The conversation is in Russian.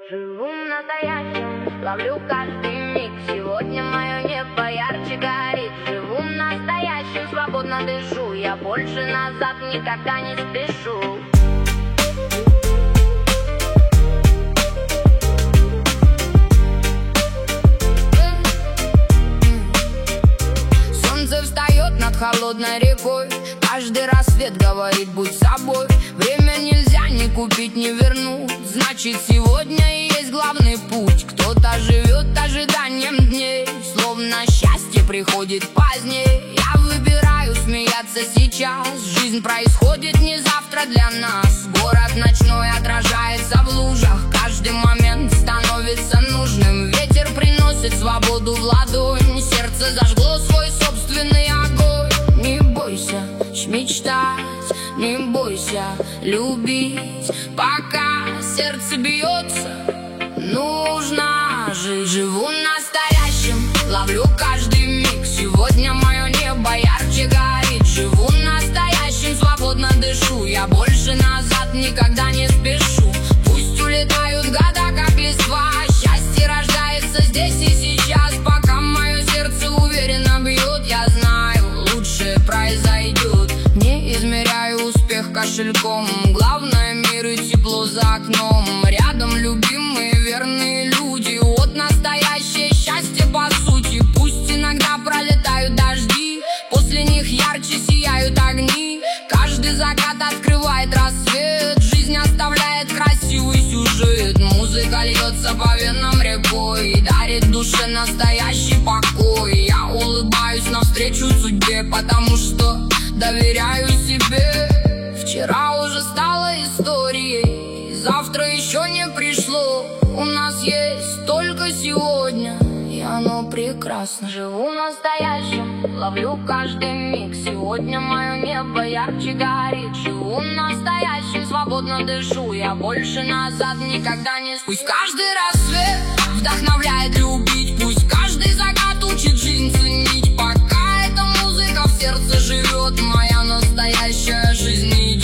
Живу настоящим, ловлю каждый миг. Сегодня мое небо ярче горит. Живу настоящим, свободно дышу. Я больше назад никогда не спешу. Солнце встает над холодной рекой. Каждый рассвет говорит: будь собой. Время нельзя ни купить, ни вернуть. Значит, сегодня и есть главный путь. Кто-то живет ожиданием дней, словно счастье приходит позднее. Я выбираю смеяться сейчас. Жизнь происходит не завтра для нас. Город ночной отражается в лужах. Каждый момент становится нужным. Ветер приносит свободу в ладонь. Сердце зажгло свой собственный огонь. Не бойся мечтать, не бойся любить. Пока сердце бьется, нужно жить. Живу настоящим, ловлю каждый миг. Сегодня мое небо ярче горит. Живу настоящим, свободно дышу. Я больше назад никогда не спешу. Пусть улетают года, как листва. Счастье рождается здесь и сейчас. Пока мое сердце уверенно бьет, я знаю, лучшее произойдет. Не измеряю успех кошельком. Главное, мир и тепло за окном. Рядом любимые, верные люди. Вот настоящее счастье по сути. Пусть иногда пролетают дожди, после них ярче сияют огни. Каждый закат открывает рассвет. Жизнь оставляет красивый сюжет. Музыка льется по венам рекой и дарит душе настоящий покой. Я улыбаюсь навстречу судьбе, потому что доверяю себе. Вчера уже стало историей, завтра еще не пришло. У нас есть только сегодня, и оно прекрасно. Живу настоящим, ловлю каждый миг. Сегодня мое небо ярче горит. Живу настоящим, свободно дышу. Я больше назад никогда не спешу. Пусть каждый рассвет вдохновляет любить. Пусть каждый закат учит жизнь ценить. Пока эта музыка в сердце живет, моя настоящая жизнь идет.